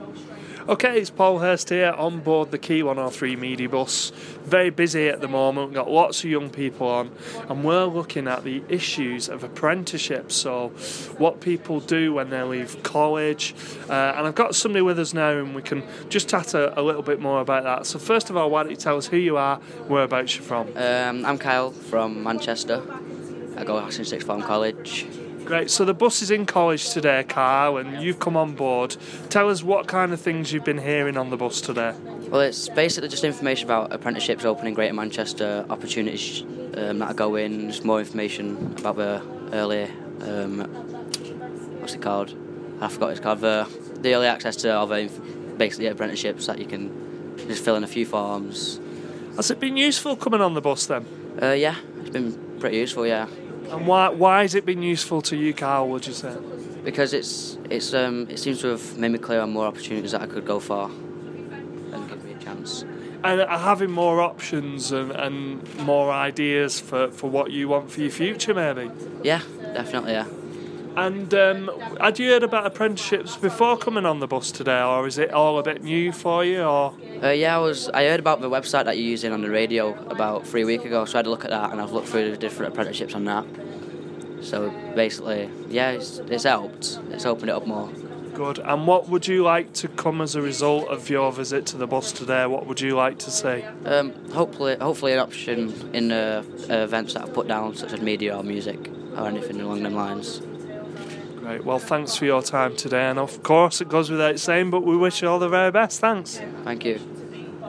Okay, it's Paul Hurst here on board the Key 103 Media Bus. Very busy at the moment, we've got lots of young people on, and we're looking at the issues of apprenticeships, so what people do when they leave college. And I've got somebody with us now, and we can just chat a little bit more about that. So first of all, why don't you tell us who you are, whereabouts you're from? I'm Kyle from Manchester. I go to Sixth Form College. Great, so the bus is in college today, Kyle, and you've come on board. Tell us what kind of things you've been hearing on the bus today. Well, it's basically just information about apprenticeships opening in Greater Manchester, opportunities that are going, just more information about the early, what's it called? I forgot what it's called. The early access to all the basically apprenticeships that you can just fill in a few forms. Has it been useful coming on the bus then? Yeah, it's been pretty useful, yeah. And why has it been useful to you, Carl, would you say? Because it seems to have made me clear on more opportunities that I could go for and give me a chance. And having more options and more ideas for what you want for your future, maybe? Yeah, definitely, yeah. And had you heard about apprenticeships before coming on the bus today, or is it all a bit new for you? Or Yeah, I heard about the website that you're using on the radio about 3 weeks ago, so I had a look at that and I've looked through the different apprenticeships on that. So basically, yeah, it's helped. It's opened it up more. Good. And what would you like to come as a result of your visit to the bus today? What would you like to see? Hopefully an option in events that I've put down, such as media or music or anything along them lines. Great. Well, thanks for your time today, and of course it goes without saying, but we wish you all the very best. Thanks. Thank you.